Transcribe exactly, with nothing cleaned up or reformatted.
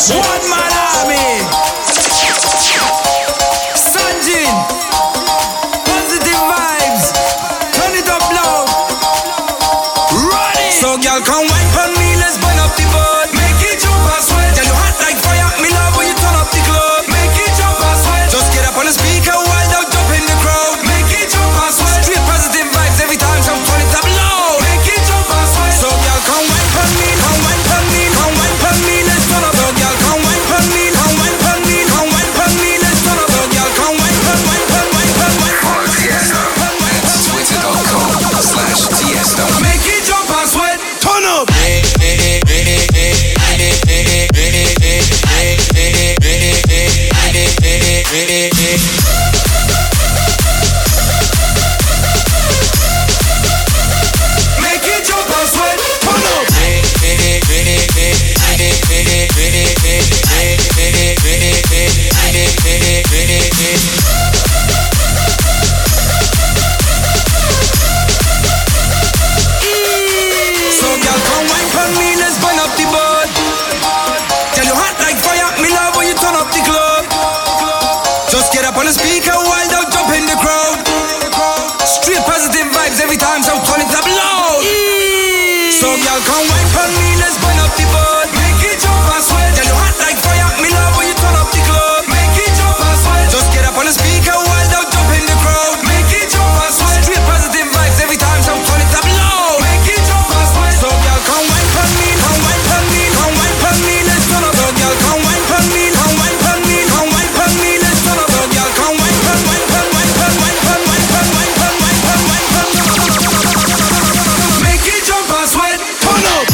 One man army. Sanjin. Positive vibes. Turn it up loud. Run it. So girl, come wine for me. Let's burn up the boat. Make it jump and sweat. Girl, you hot like fire. Me love when you turn up the club. Make it jump and sweat. Just get up on the speaker. Wild out, jump in the crowd. Make it jump and sweat. Straight positive vibes every time. So turn it up loud. Make it jump and sweat. So girl, come wine for me. Come wine for me. Come wine for me. Let's turn up. So girl, come wine for me. Come wine for me. Come wine for me. Let's turn up. So girl, come wine for wine for wine for wine for Tiesto at twitter dot com slash Tiesto. Make it jump and sweat. Turn up. Make it jump and sweat. Turn up. So girl, come wine for me, let's burn up the boat. Girl, you hot like fire, me love when you turn up the club. Just get up on the speaker, wild out, jump in the crowd. Straight positive vibes every time, so turn it up loud. So girl, come wine for me, let's burn up the boat. Make it jump and sweat. Girl, you hot like fire, me love when you turn up the club. Make it jump and sweat. Just get up on the speaker, wild out, jump in the crowd. Make it jump and sweat. Straight positive vibes every time, so turn it up loud. Make it jump and sweat. So girl, come wine for me, come wine for me, come wine for me, let's turn up. So girl, come wine for me, come wine for me, come wine for me, let's turn up. So girl, come wine for wine for wine for wine for wine for wine for wine for wine for wine. Make it jump and sweat. Turn up.